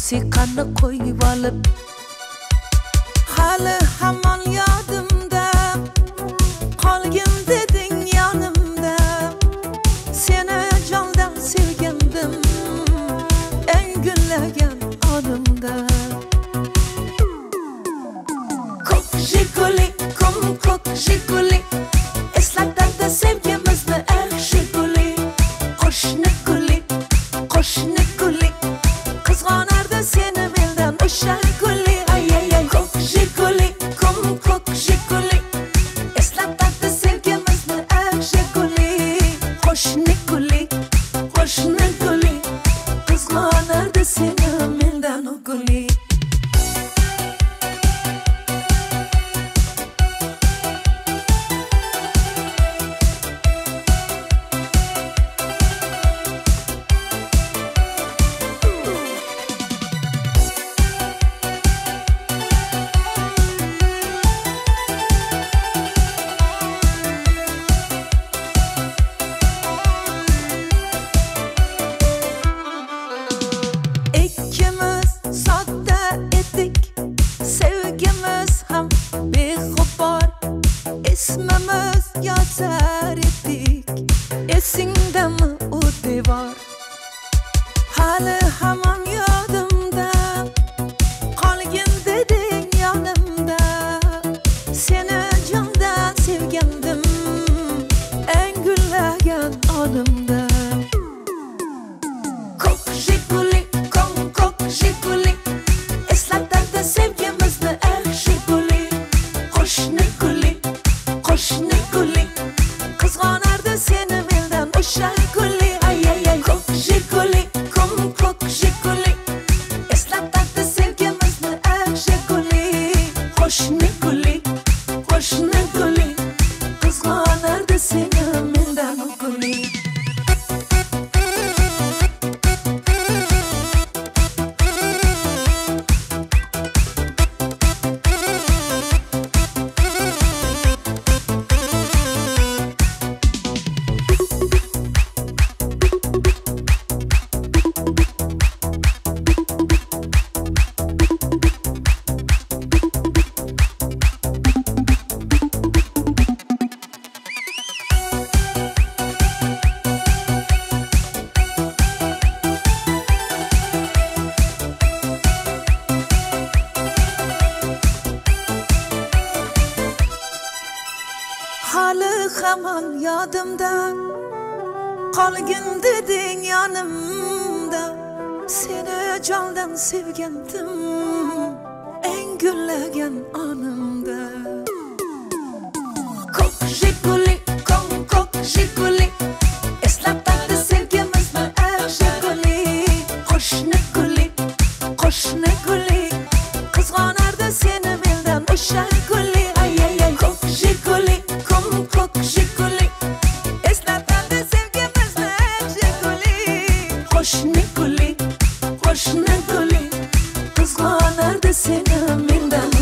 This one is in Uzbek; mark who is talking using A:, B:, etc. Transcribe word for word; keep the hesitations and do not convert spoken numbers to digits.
A: musiqani qo'yib olib hali hamon yodimda qolgin deding yonimda seni jondan sevgandim eng gullagan onimda ko'k jiguli kum ko'k jiguli eslatadi sevgimizni eh jiguli qo'shni guli qo'shni guli qizg'onardi seni mendan o'sha guli ay ay ay ko'k jiguli kum ko'k jiguli eslatadi sevgimizni eh jiguli qo'shni guli qo'shni guli qizg'onardi seni mendan o guli İsmimiz yazar ettik esingdami o devor hali hamon yodimda qolgin deding yonimda seni jondan sevgandim eng gullagan onimda ko'k jiguli kum ko'k jiguli eslatadi sevgimizni eh jiguli qo'shni guli qo'shni guli qizg'onardi seni mendan o'sha guli ay ay ay ko'k jiguli kum ko'k jiguli eslatadi sevgimizni eh jiguli qo'shni guli qo'shni guli qizg'onardi seni mendan o guli hali hamon yodimda qolgin deding yonimda seni jondan sevgandim eng gullagan onimda ko'k jiguli kum ko'k jiguli eslatadi sevgimizni eh jiguli qo'shni guli qo'shni guli qizg'onardi seni mendan o'sha guli ay ay ay ko'k jiguli kum ko'k jiguli eslatadi sevgimizni eh jiguli qo'shni guli qo'shni guli qizg'onardi seni mendan